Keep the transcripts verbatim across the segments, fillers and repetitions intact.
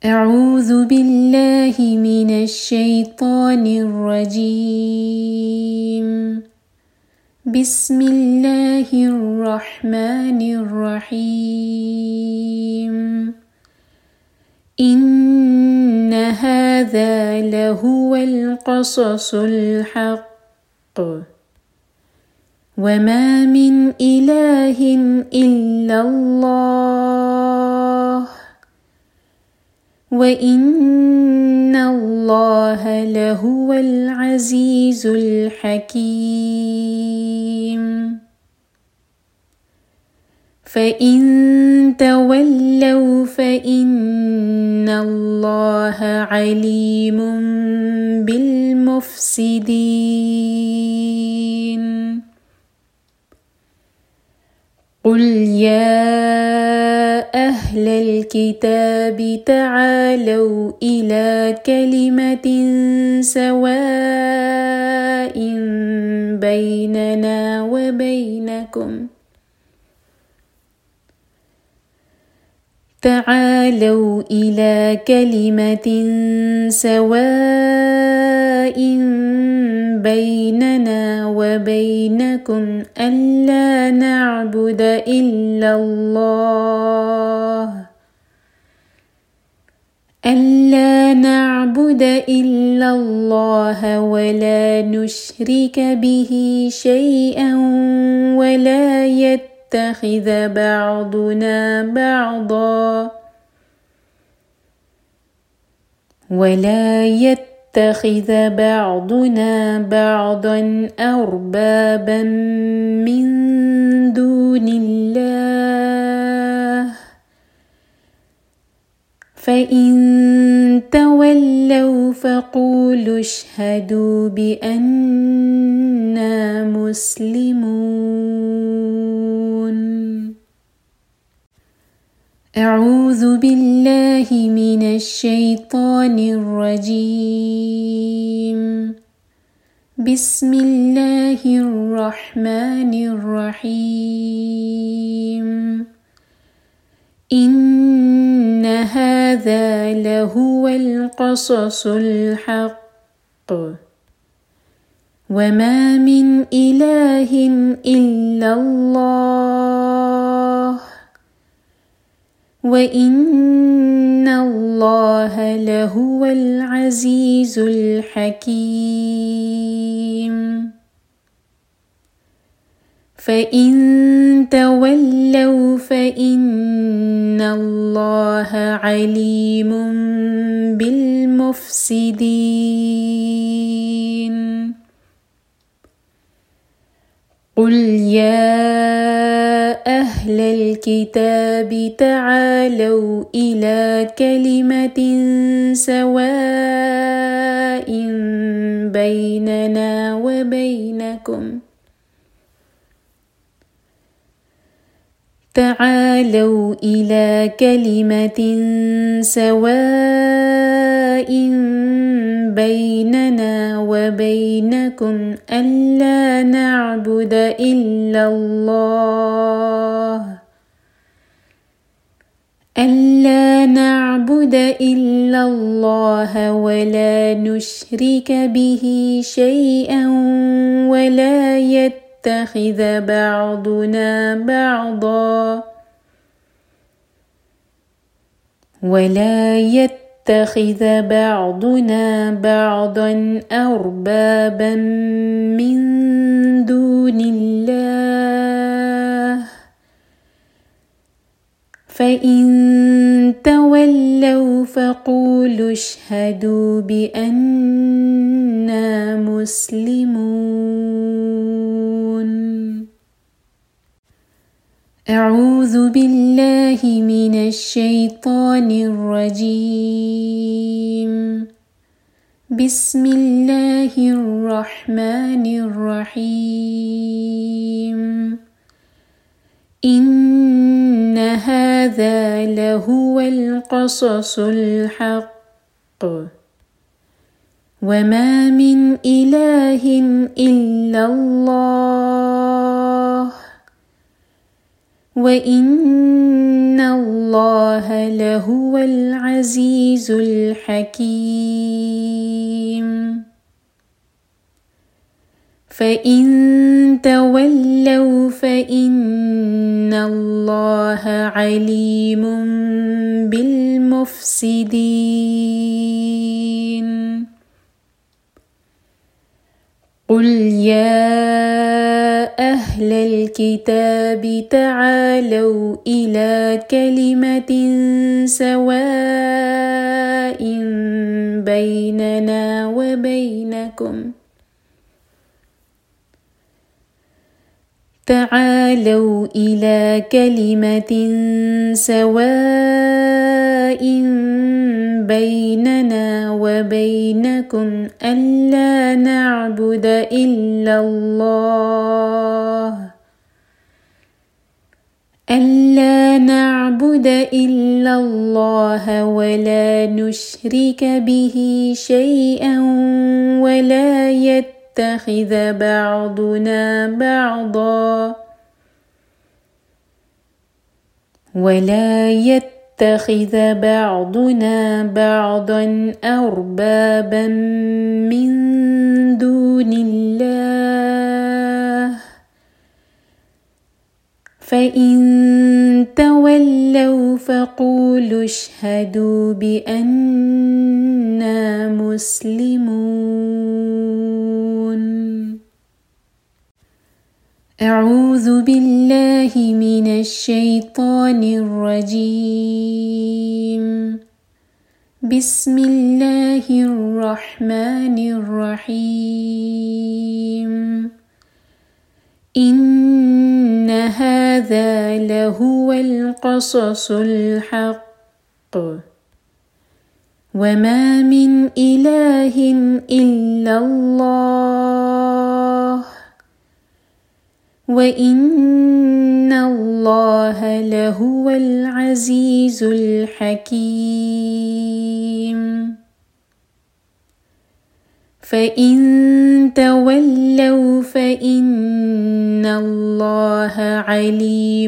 أعوذ بالله من الشيطان الرجيم. بسم الله الرحمن الرحيم. إن هذا لهو القصص الحق، وما من إله إلا الله، وإن الله لهو العزيز الحكيم. فإن تولوا فإن الله عليم بالمفسدين. قل يا أهل الكتاب تعالوا إلى كلمة سواء بيننا وبينكم تعالوا إلى كلمة سواء بيننا وبينكم ألا نعبد إلا الله ألا نعبد إلا الله ولا نشرك به شيئا، ولا يتخذ بعضنا بعضا ولا يتخذ بعضنا بعضا أربابا من دون الله. فإن تولوا فقولوا اشهدوا بأننا مسلمون. أعوذ بالله من الشيطان الرجيم. بسم الله الرحمن الرحيم. إن هذا لهو القصص الحق، وما من إله إلا الله، وإن الله لهو العزيز الحكيم. فإن تولوا فإن الله عليم بالمفسدين. قل يا أهل الكتاب تعالوا إلى كلمة سواء بيننا وبينكم تعالوا إلى كلمة سواء بيننا وبينكم ألا نعبد إلا الله ألا نعبد إلا الله ولا نشرك به شيئا، ولا يتخذ بعضنا بعضا ولا يتخذ بعضنا بعضا أربابا من دون الله. فإن تولوا فقولوا اشهدوا بأننا مسلمون. أعوذ بالله من الشيطان الرجيم. بسم الله الرحمن الرحيم. إن هذا لهو القصص الحق، وما من إله إلا الله وإن الله لهو العزيز الحكيم فإن تولوا فإن الله عليم بالمفسدين قل يا أهل الكتاب تعالوا إلى كلمة سواء بيننا وبينكم تعالوا إلى كلمة سواء بيننا وبينكم ألا نعبد إلا الله ألا نعبد إلا الله ولا نشرك به شيئا ولا يتبع يتخذ بعضنا بعضا ولا يتخذ بعضنا بعضا أربابا من دون الله فإن تولوا فقولوا اشهدوا بأننا مسلمون أعوذ بالله من الشيطان الرجيم بسم الله الرحمن الرحيم إن هذا لهو القصص الحق وما من إله إلا الله وإن الله لهو العزيز الحكيم فإن تولوا فإن الله عليم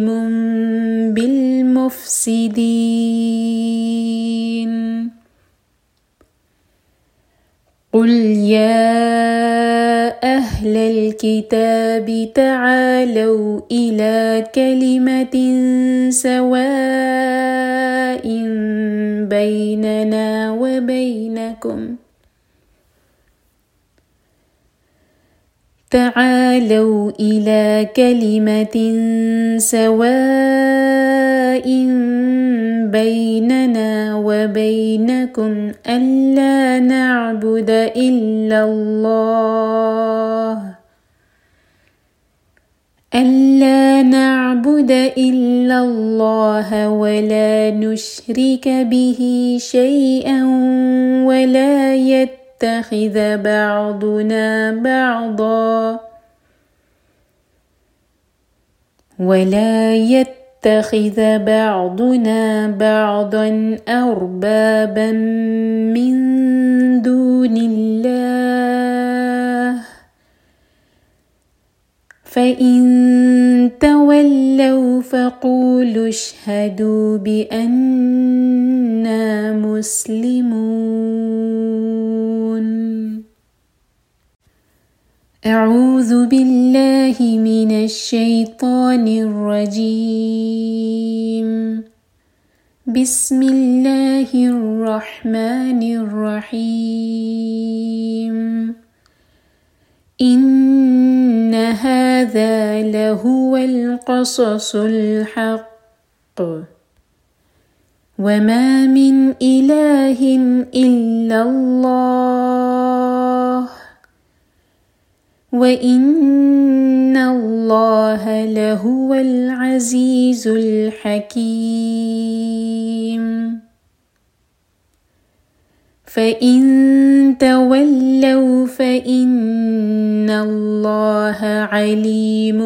بالمفسدين قل يا أهل الكتاب تعالوا إلى كلمة سواء بيننا وبينكم تعالوا إلى كلمة سواء بيننا وبينكم ألا نعبد إلا الله ألا نعبد إلا الله ولا نشرك به شيئا ولا يتبع يتخذ بعضنا بعضا ولا يتخذ بعضنا بعضا أربابا من دون الله فإن تولوا فقولوا اشهدوا بأننا مسلمون أعوذ بالله من الشيطان الرجيم بسم الله الرحمن الرحيم إن هذا لهو القصص الحق وما من إله إلا الله وإن الله لهو العزيز الحكيم فإن تولوا فإن الله عليم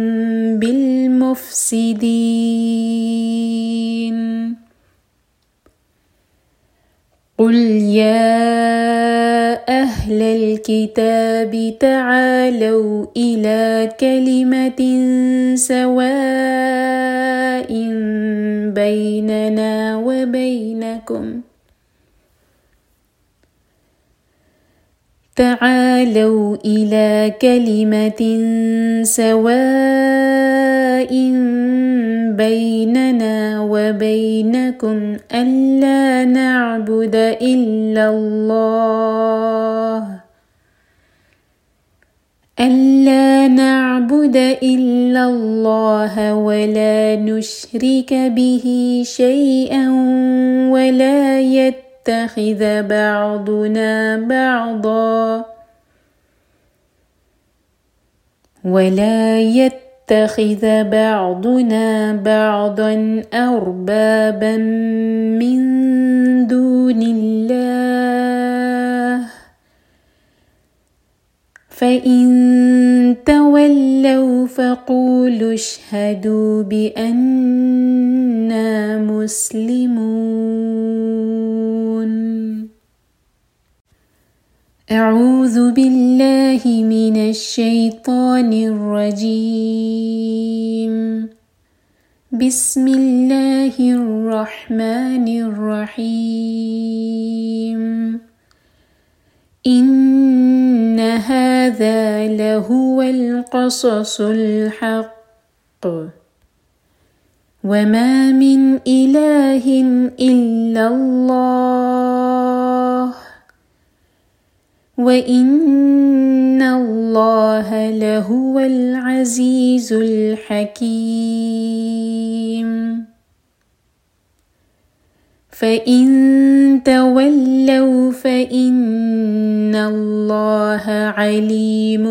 بالمفسدين قل يا أهل الكتاب تعالوا إلى كلمة سواء بيننا وبينكم تعالوا إلى كلمة سواء بيننا وبينكم ألا نعبد إلا الله ألا نعبد إلا الله ولا نشرك به شيئا ولا يتخذ بعضنا بعضا ولا يتخذ بعضنا بعضا أربابا من دون الله فإن تولوا فقولوا اشهدوا بأننا مسلمون. أعوذ بالله من الشيطان الرجيم. بسم الله الرحمن الرحيم. إن هذا لهو القصص الحق وما من إله إلا الله وإن الله لهو العزيز الحكيم. فإن تولوا فإن الله عليم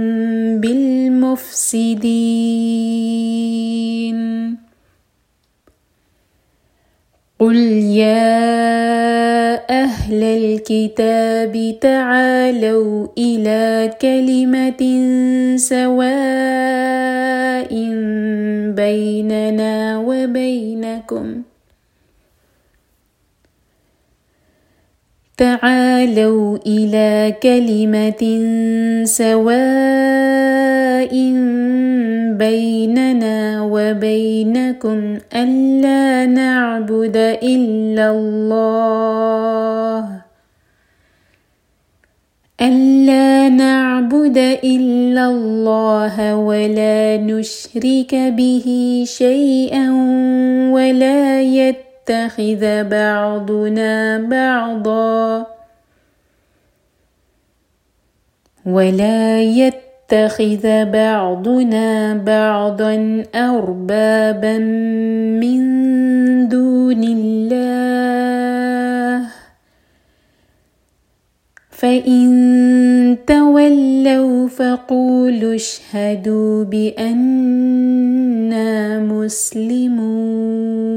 بالمفسدين. قل يا أهل الكتاب تعالوا إلى كلمة سواء بيننا وبينكم تعالوا إلى كلمة سواء بيننا وبينكم ألا نعبد إلا الله ألا نعبد إلا الله ولا نشرك به شيئا ولا يتخذ بعضنا بعضا ولا يتخذ بعضنا بعضا أربابا من دون الله فإن تولوا فقولوا اشهدوا بأننا مسلمون.